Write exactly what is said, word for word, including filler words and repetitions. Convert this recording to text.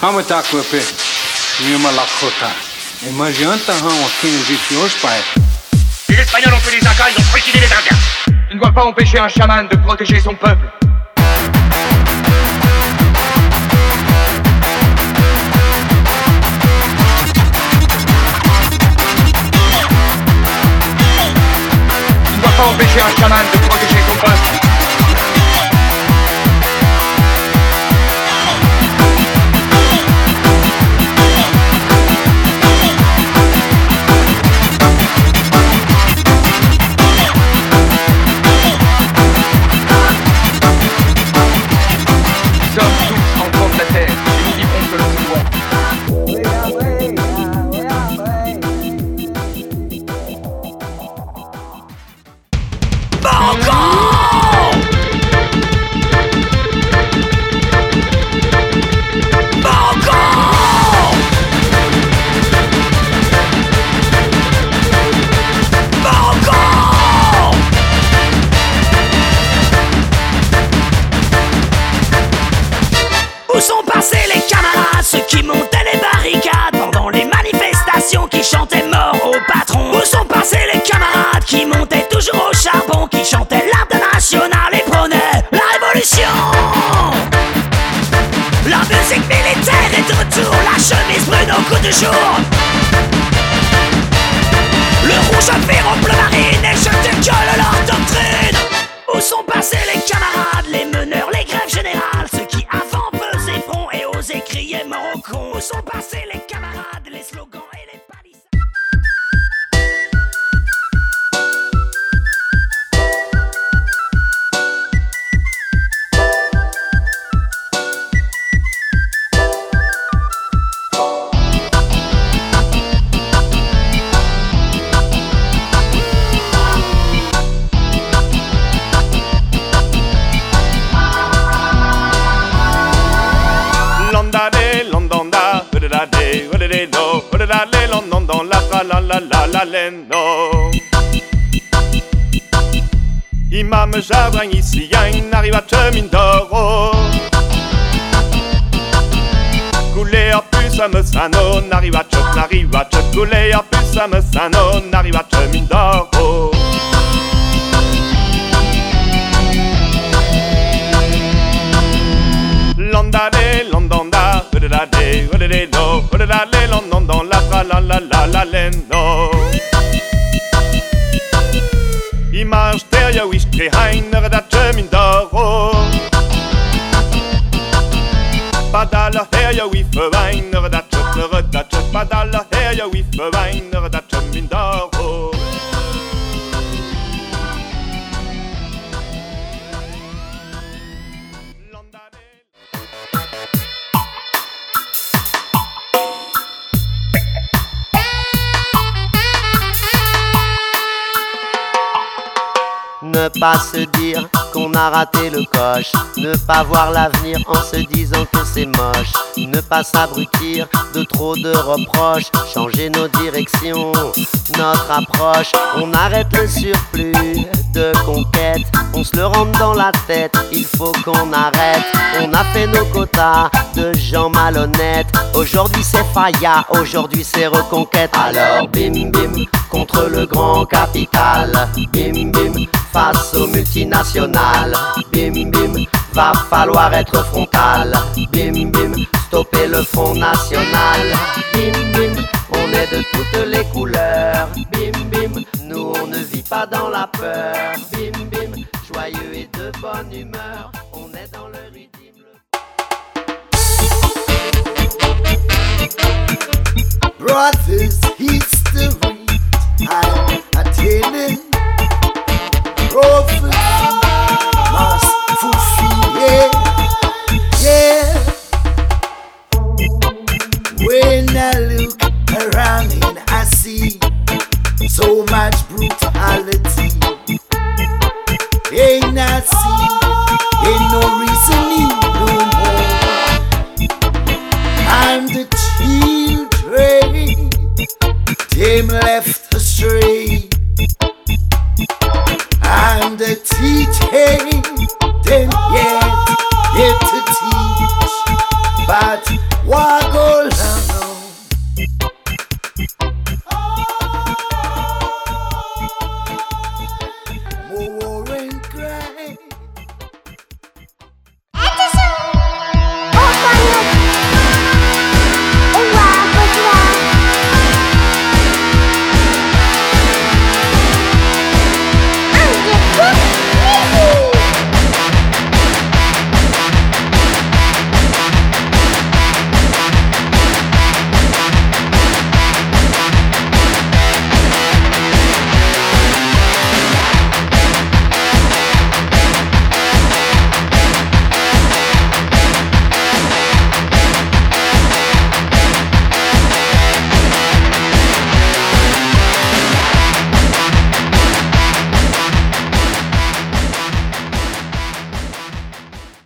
Hama takwepe, mima lakota. Et moi j'ai un temps en quinze jours, pai. Les Espagnols ont fait les Incas, ils ont trucidé les Indiens. Tu ne dois pas empêcher un chaman de protéger son peuple. Tu ne dois pas empêcher un chaman de protéger son peuple. Imam Jabrin ici arrive à Chemindoro. Couler en plus à Messano, n'arrive à Chep, n'arrive à Chep. Couler en plus à Messano, n'arrive à Chemindoro. Londale, Londonda, odedade, odedelo, odedale, London, la tra la la la la leno. Image der wish ke heiner da Chemindoro. Padala her ja wi verweiner da Chemindoro da Chemindoro. Padala her ja wi verweiner da Chemindoro. Ne pas se dire qu'on a raté le coche, ne pas voir l'avenir en se disant que c'est moche, ne pas s'abrutir de trop de reproches, changer nos directions, notre approche, on arrête le surplus de conquête, on se le rentre dans la tête, il faut qu'on arrête, on a fait nos quotas de gens malhonnêtes, aujourd'hui c'est Faya, aujourd'hui c'est Reconquête, alors bim bim contre le grand capital, bim bim face aux multinationales, bim bim, va falloir être frontal, bim bim, stopper le Front National, bim bim, on est de toutes les couleurs, bim bim, nous on ne vit pas dans la peur, bim bim, joyeux et de bonne humeur, on est dans le rythme. Brothers, history, I'm attaining. Prophecy must fulfill, yeah, yeah. When I look around and I see so much brutality, ain't I see, ain't no reasoning no more. I'm the children, them left astray. I'm the teaching, then